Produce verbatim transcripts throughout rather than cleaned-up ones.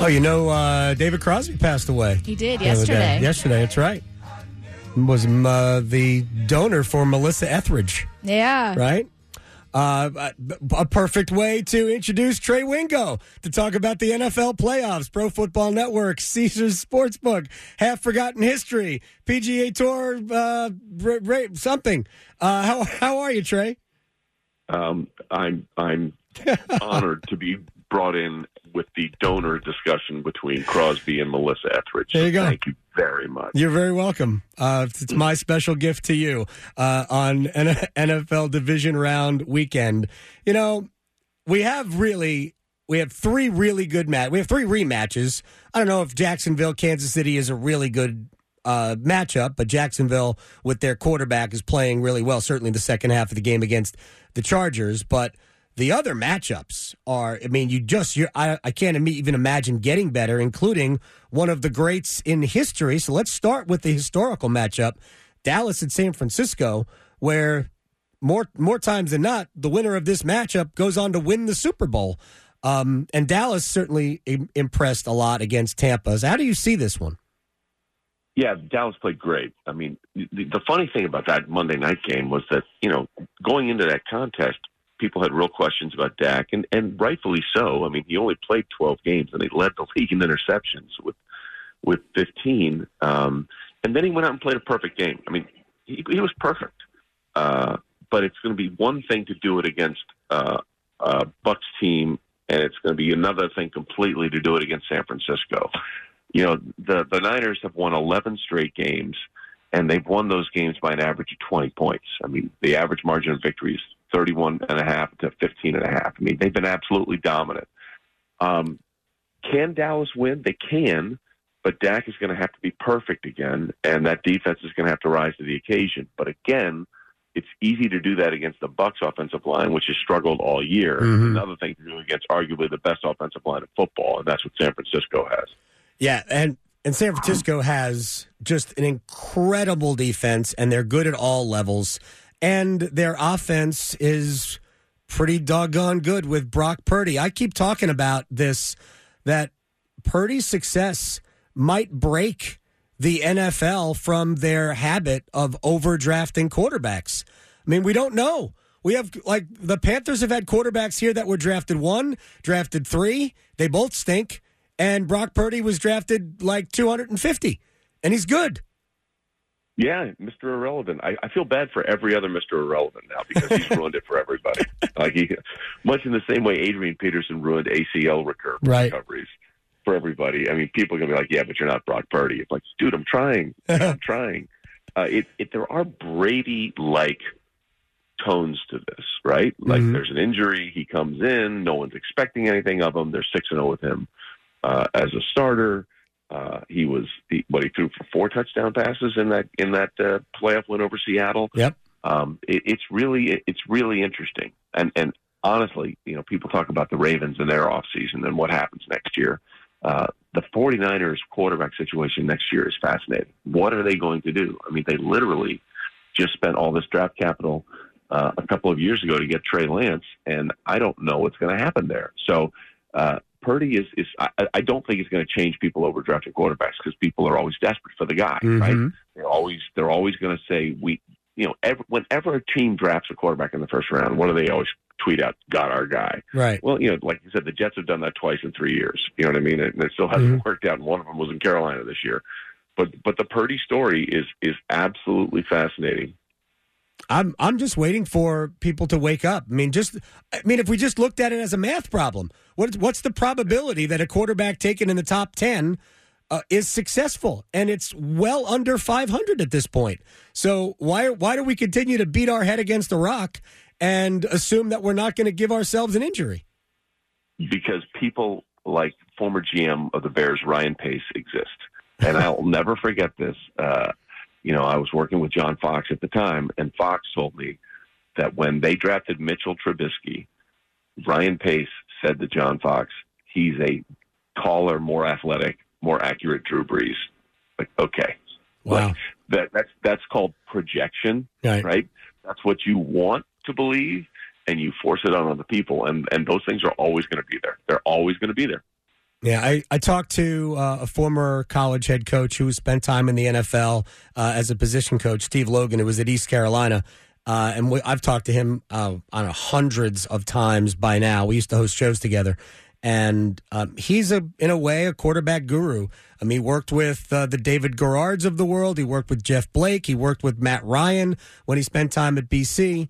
Oh, you know, uh, David Crosby passed away. He did the other day. yesterday. Yesterday, that's right. Was uh, the donor for Melissa Etheridge, Yeah. right? Uh, a, a perfect way to introduce Trey Wingo to talk about the N F L playoffs, Pro Football Network, Caesars Sportsbook, Half Forgotten History, P G A Tour, uh, r- r- something. Uh, how how are you, Trey? Um, I'm I'm honored to be brought in with the donor discussion between Crosby and Melissa Etheridge. There you go. Thank you very much. You're very welcome. Uh, it's my special gift to you uh, on an N F L division round weekend. You know, we have really, we have three really good matches. We have three rematches. I don't know if Jacksonville, Kansas City is a really good uh, matchup, but Jacksonville with their quarterback is playing really well, certainly the second half of the game against the Chargers. But the other matchups are, I mean, you just, you're, I, I can't even imagine getting better, including one of the greats in history. So let's start with the historical matchup, Dallas and San Francisco, where more more times than not, the winner of this matchup goes on to win the Super Bowl. Um, and Dallas certainly im- impressed a lot against Tampa. So how do you see this one? Yeah, Dallas played great. I mean, the, the funny thing about that Monday night game was that, you know, going into that contest, people had real questions about Dak, and, and rightfully so. I mean, he only played twelve games, and he led the league in interceptions with with fifteen. Um, and then he went out and played a perfect game. I mean, he, he was perfect. Uh, but it's going to be one thing to do it against uh, a Bucs team, and it's going to be another thing completely to do it against San Francisco. You know, the, the Niners have won eleven straight games, and they've won those games by an average of twenty points. I mean, the average margin of victory is thirty-one and a half to fifteen and a half. I mean, they've been absolutely dominant. Um, can Dallas win? They can, but Dak is going to have to be perfect again, and that defense is going to have to rise to the occasion. But again, it's easy to do that against the Bucs offensive line, which has struggled all year. Mm-hmm. It's another thing to do against arguably the best offensive line in football, and that's what San Francisco has. Yeah, and, and San Francisco has just an incredible defense, and they're good at all levels. And their offense is pretty doggone good with Brock Purdy. I keep talking about this, that Purdy's success might break the N F L from their habit of overdrafting quarterbacks. I mean, we don't know. We have, like, the Panthers have had quarterbacks here that were drafted one, drafted three. They both stink. And Brock Purdy was drafted like two hundred fifty, and he's good. Yeah, Mister Irrelevant. I, I feel bad for every other Mister Irrelevant now because he's ruined it for everybody. Like he, much in the same way Adrian Peterson ruined A C L recur- right. recoveries for everybody. I mean, people are going to be like, yeah, but you're not Brock Purdy. It's like, dude, I'm trying. I'm trying. Uh, it, it, there are Brady-like tones to this, right? Like mm-hmm. there's an injury. He comes in. No one's expecting anything of him. They're six and oh with him uh, as a starter. Uh, he was he, what he threw for four touchdown passes in that in that uh, playoff win over Seattle. Yep. Um, it, it's really it, it's really interesting. And and honestly, you know, people talk about the Ravens and their offseason and what happens next year. Uh, the 49ers quarterback situation next year is fascinating. What are they going to do? I mean, they literally just spent all this draft capital uh, a couple of years ago to get Trey Lance, and I don't know what's going to happen there. So. Uh, Purdy is, is I, I don't think it's going to change people overdrafting quarterbacks because people are always desperate for the guy, mm-hmm. right? They're always they're always going to say we, you know, every, whenever a team drafts a quarterback in the first round, what do they always tweet out? Got our guy, right? Well, you know, like you said, the Jets have done that twice in three years. You know what I mean? And it still hasn't mm-hmm. worked out. And one of them was in Carolina this year, but but the Purdy story is is absolutely fascinating. I'm I'm just waiting for people to wake up. I mean, just I mean, if we just looked at it as a math problem, what what's the probability that a quarterback taken in the top ten uh, is successful? And it's well under five hundred at this point. So why why do we continue to beat our head against the rock and assume that we're not going to give ourselves an injury? Because people like former G M of the Bears, Ryan Pace, exist, and I'll never forget this. Uh, You know, I was working with John Fox at the time, and Fox told me that when they drafted Mitchell Trubisky, Ryan Pace said to John Fox, he's a taller, more athletic, more accurate Drew Brees. Like, okay. Wow. Like, that, that's, that's called projection, right. right? That's what you want to believe, and you force it on other people, and, and those things are always going to be there. They're always going to be there. Yeah, I, I talked to uh, a former college head coach who spent time in the N F L uh, as a position coach, Steve Logan, who was at East Carolina. Uh, and we, I've talked to him uh, on hundreds of times by now. We used to host shows together. And um, he's, a in a way, a quarterback guru. I mean, he worked with uh, the David Garrards of the world. He worked with Jeff Blake. He worked with Matt Ryan when he spent time at B C.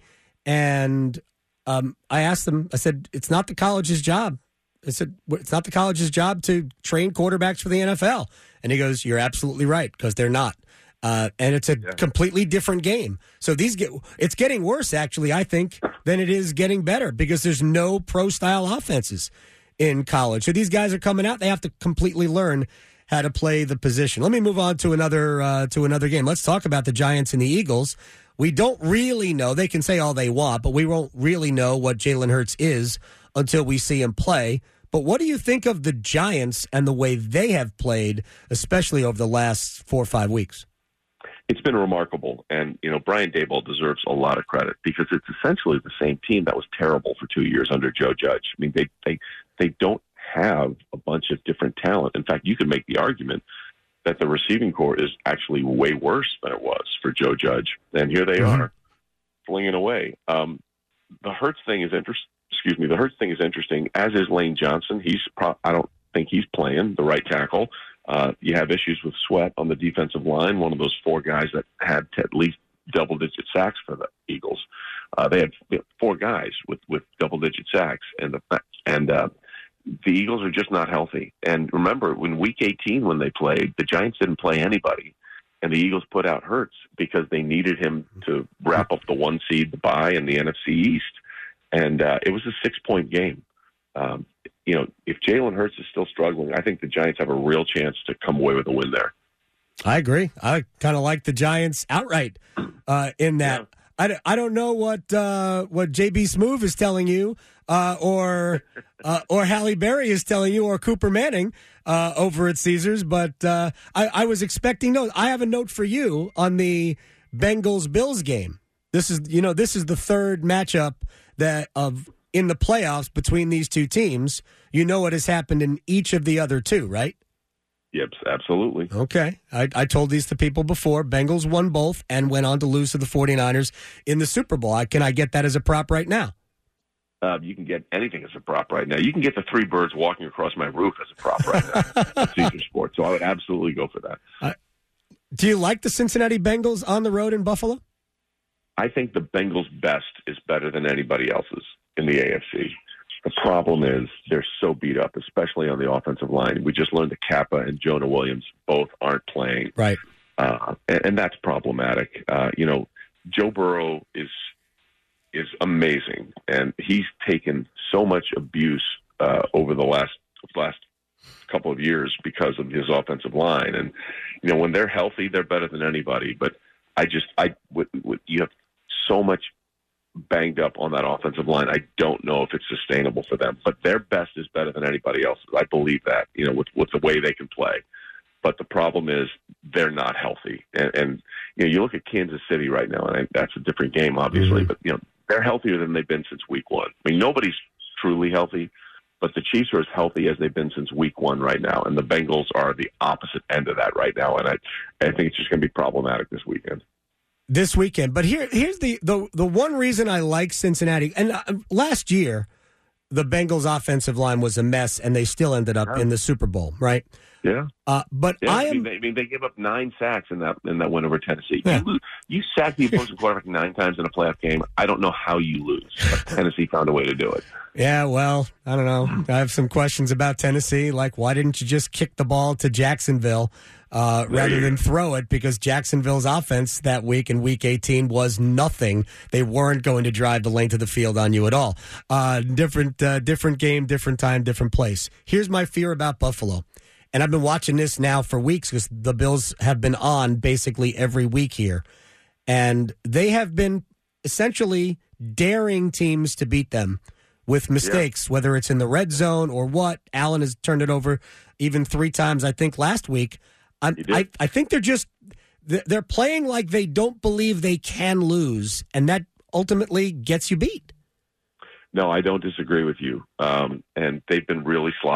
And um, I asked him, I said, it's not the college's job. I said, it's not the college's job to train quarterbacks for the N F L. And he goes, you're absolutely right, because they're not. Uh, and it's a yeah. completely different game. So these get it's getting worse, actually, I think, than it is getting better, because there's no pro-style offenses in college. So these guys are coming out. They have to completely learn how to play the position. Let me move on to another uh, to another game. Let's talk about the Giants and the Eagles. We don't really know. They can say all they want, but we won't really know what Jalen Hurts is until we see him play. But what do you think of the Giants and the way they have played, especially over the last four or five weeks? It's been remarkable. And, you know, Brian Daboll deserves a lot of credit, because it's essentially the same team that was terrible for two years under Joe Judge. I mean, they they, they don't have a bunch of different talent. In fact, you could make the argument that the receiving corps is actually way worse than it was for Joe Judge. And here they mm-hmm. are, flinging away. Um, the Hurts thing is interesting. Excuse me, the Hurts thing is interesting, as is Lane Johnson. He's pro- I don't think he's playing the right tackle. Uh, you have issues with Sweat on the defensive line, one of those four guys that had at least double-digit sacks for the Eagles. Uh, they had four guys with, with double-digit sacks, and the and uh, the Eagles are just not healthy. And remember, when Week eighteen, when they played, the Giants didn't play anybody, and the Eagles put out Hurts because they needed him to wrap up the one seed, the bye, in the N F C East. And uh, it was a six-point game. Um, you know, if Jalen Hurts is still struggling, I think the Giants have a real chance to come away with a win there. I agree. I kind of like the Giants outright uh, in that. Yeah. I, I don't know what uh, what J B Smoove is telling you, uh, or uh, or Halle Berry is telling you, or Cooper Manning uh, over at Caesars, but uh, I, I was expecting no. I have a note for you on the Bengals-Bills game. This is you know this is the third matchup that of in the playoffs between these two teams. You know what has happened in each of the other two, right? Yep, absolutely. Okay. I, I told these to people before. Bengals won both and went on to lose to the 49ers in the Super Bowl. I, can I get that as a prop right now? Uh, you can get anything as a prop right now. You can get the three birds walking across my roof as a prop right now at Caesar Sports. So I would absolutely go for that. Uh, do you like the Cincinnati Bengals on the road in Buffalo? I think the Bengals' best is better than anybody else's in the A F C. The problem is they're so beat up, especially on the offensive line. We just learned that Kappa and Jonah Williams both aren't playing. Right. Uh, and, and that's problematic. Uh, you know, Joe Burrow is is amazing, and he's taken so much abuse uh, over the last last couple of years because of his offensive line. And, you know, when they're healthy, they're better than anybody. But I just, I, with, with, you have so much banged up on that offensive line. I don't know if it's sustainable for them, but their best is better than anybody else's. I believe that, you know, with, with the way they can play. But the problem is they're not healthy. And, and you know, you look at Kansas City right now, and that's a different game, obviously, mm-hmm. but, you know, they're healthier than they've been since week one. I mean, nobody's truly healthy, but the Chiefs are as healthy as they've been since week one right now, and the Bengals are the opposite end of that right now, and I, I think it's just going to be problematic this weekend. This weekend. But here, here's the, the, the one reason I like Cincinnati. And uh, last year, the Bengals' offensive line was a mess, and they still ended up yeah. in the Super Bowl, right? Yeah. Uh, but yeah, I am. I mean, they, I mean, they gave up nine sacks in that in that win over Tennessee. Yeah. You, you sack the opposing quarterback nine times in a playoff game. I don't know how you lose. But Tennessee found a way to do it. Yeah, well, I don't know. I have some questions about Tennessee. Like, why didn't you just kick the ball to Jacksonville uh, rather than throw it? Because Jacksonville's offense that week in Week eighteen was nothing. They weren't going to drive the length of the field on you at all. Uh, different, uh, different game, different time, different place. Here's my fear about Buffalo. And I've been watching this now for weeks because the Bills have been on basically every week here. And they have been essentially daring teams to beat them with mistakes, yeah. whether it's in the red zone or what. Allen has turned it over even three times, I think, last week. I'm, I, I think they're just they're playing like they don't believe they can lose, and that ultimately gets you beat. No, I don't disagree with you. Um, and they've been really sloppy.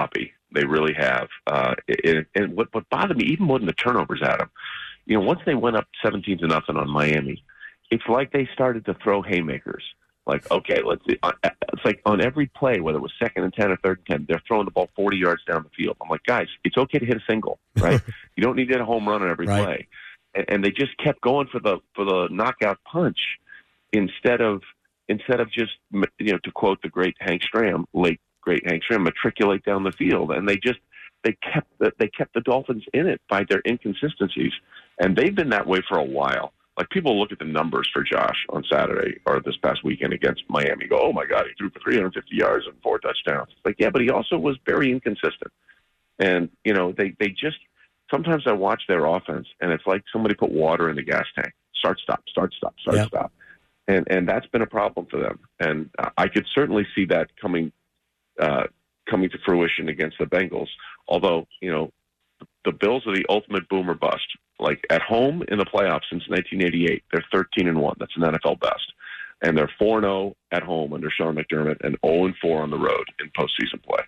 They really have. Uh, it, and what, what bothered me even more than the turnovers, Adam, you know, once they went up seventeen to nothing on Miami, it's like they started to throw haymakers. Like, okay, let's see. It's like on every play, whether it was second and ten or third and ten, they're throwing the ball forty yards down the field. I'm like, guys, it's okay to hit a single, right? You don't need to hit a home run on every right. play. And, and they just kept going for the for the knockout punch instead of instead of just, you know, to quote the great Hank Stram, late great Hank Stram, matriculate down the field. And they just they kept the, they kept the Dolphins in it by their inconsistencies, and they've been that way for a while. Like, people look at the numbers for Josh on Saturday or this past weekend against Miami, go, oh, my God, he threw for three hundred fifty yards and four touchdowns. It's like, yeah, but he also was very inconsistent. And, you know, they, they just – sometimes I watch their offense, and it's like somebody put water in the gas tank. Start, stop, start, stop, start, yep. stop. And and that's been a problem for them. And I could certainly see that coming uh, coming to fruition against the Bengals, although, you know, the Bills are the ultimate boom or bust. Like, at home in the playoffs since nineteen eighty-eight, they're thirteen and one. That's an N F L best. And they're four and oh at home under Sean McDermott and oh and four on the road in postseason play.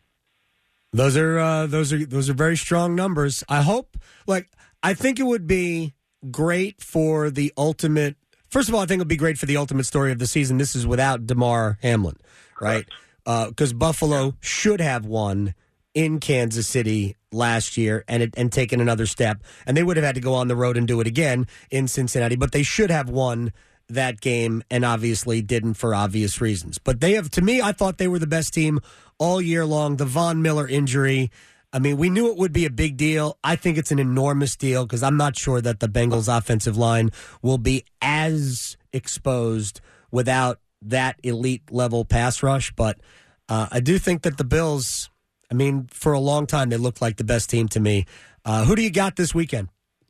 Those are uh, those are those are very strong numbers. I hope, like, I think it would be great for the ultimate. First of all, I think it would be great for the ultimate story of the season. This is without Damar Hamlin, right? Because uh, Buffalo yeah. should have won in Kansas City last year and it, and taken another step, and they would have had to go on the road and do it again in Cincinnati, but they should have won that game and obviously didn't for obvious reasons. But they have, to me, I thought they were the best team all year long. The Von Miller injury, I mean, we knew it would be a big deal. I think it's an enormous deal because I'm not sure that the Bengals offensive line will be as exposed without that elite level pass rush, but uh, I do think that the Bills, I mean, for a long time, they looked like the best team to me. Uh, who do you got this weekend?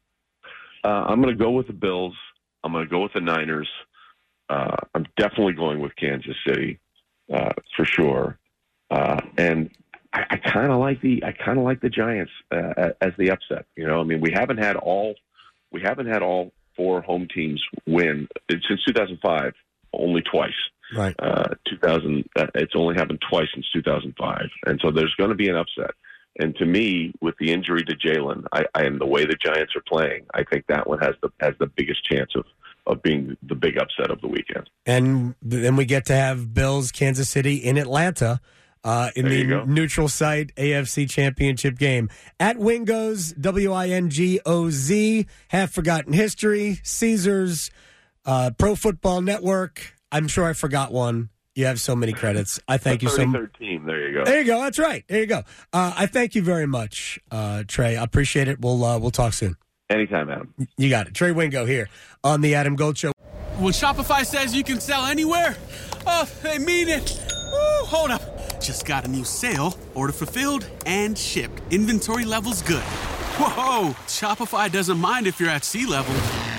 Uh, I'm going to go with the Bills. I'm going to go with the Niners. Uh, I'm definitely going with Kansas City uh, for sure. Uh, and I, I kind of like the I kind of like the Giants uh, as the upset. You know, I mean, we haven't had all we haven't had all four home teams win since two thousand five. Only twice. Right. Uh, two thousand. Uh, it's only happened twice since two thousand five, and so there's going to be an upset. And to me, with the injury to Jalen, I, I and the way the Giants are playing, I think that one has the has the biggest chance of, of being the big upset of the weekend. And then we get to have Bills, Kansas City in Atlanta uh, in there the neutral site A F C Championship game. At Wingo's, W I N G O Z, Half Forgotten History, Caesars, uh, Pro Football Network. I'm sure I forgot one. You have so many credits. I thank you so much. thirty-third team. There you go. There you go. That's right. There you go. Uh, I thank you very much, uh, Trey. I appreciate it. We'll uh, we'll talk soon. Anytime, Adam. You got it. Trey Wingo here on the Adam Gold Show. When Shopify says you can sell anywhere, oh, they mean it. Woo, hold up. Just got a new sale. Order fulfilled and shipped. Inventory level's good. Whoa, Shopify doesn't mind if you're at sea level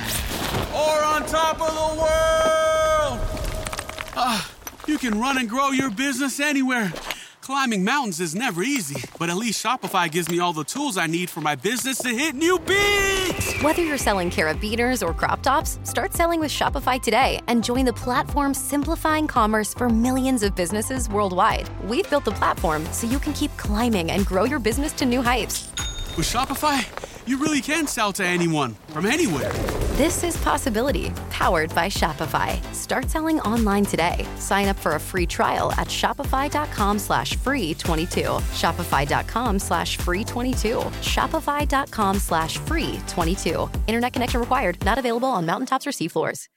or on top of the world. Ah. Uh, You can run and grow your business anywhere. Climbing mountains is never easy, but at least Shopify gives me all the tools I need for my business to hit new peaks. Whether you're selling carabiners or crop tops, start selling with Shopify today and join the platform simplifying commerce for millions of businesses worldwide. We've built the platform so you can keep climbing and grow your business to new heights. With Shopify, you really can sell to anyone, from anywhere. This is Possibility, powered by Shopify. Start selling online today. Sign up for a free trial at shopify.com slash free 22. Shopify.com slash free 22. Shopify.com slash free 22. Internet connection required. Not available on mountaintops or seafloors.